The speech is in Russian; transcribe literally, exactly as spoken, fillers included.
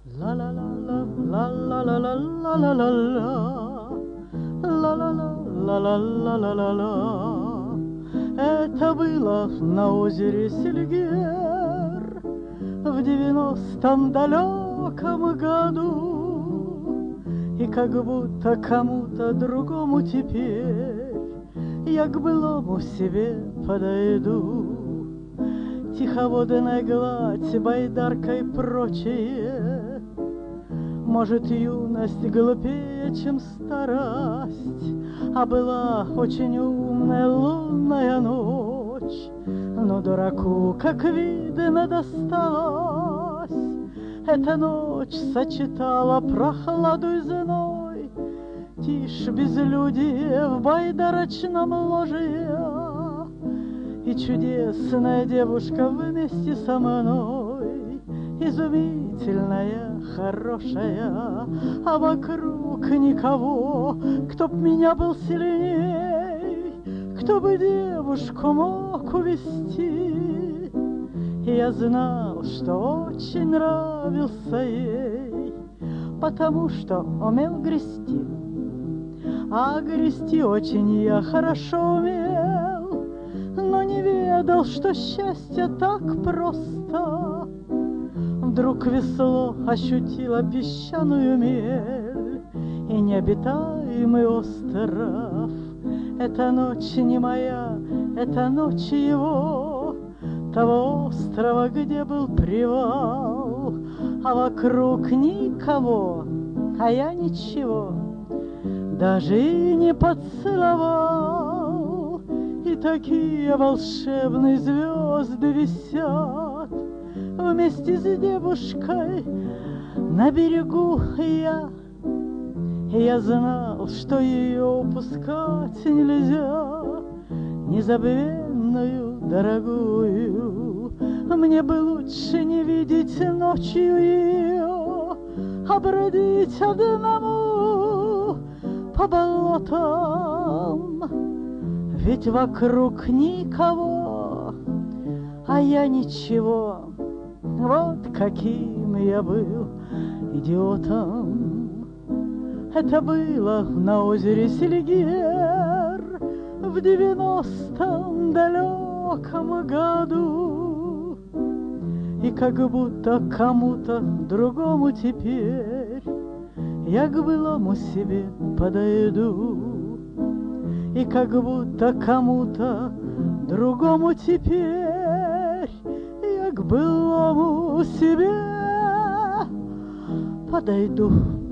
La la la la la la la la la la la la la la la la la la la. Это было на озере Селигер в девяностом далеком году. И как будто кому-то другому теперь я к былому себе подойду. Тиховодная гладь, байдаркой прочее, может, юность глупее, чем старость, а была очень умная лунная ночь. Но дураку, как видно, досталась. Эта ночь сочетала прохладу и зной, тишь безлюдие в байдарочном ложе. И чудесная девушка вместе со мной, изумительная, хорошая, а вокруг никого, кто б меня был сильней, кто бы девушку мог увести. И я знал, что очень нравился ей, потому что умел грести, а грести очень я хорошо умел, но не ведал, что счастье так просто. Вдруг весло ощутило песчаную мель и необитаемый остров. Эта ночь не моя, эта ночь его, того острова, где был привал. А вокруг никого, а я ничего даже и не поцеловал. И такие волшебные звезды висят вместе с девушкой на берегу. Я, я знал, что ее упускать нельзя, незабвенную, дорогую. Мне бы лучше не видеть ночью ее, а бродить одному по болотам. Ведь вокруг никого, а я ничего. Вот каким я был идиотом. Это было на озере Селигер в девяностом далеком году. И как будто кому-то другому теперь я к былому себе подойду. И как будто кому-то другому теперь я к былому себе подойду.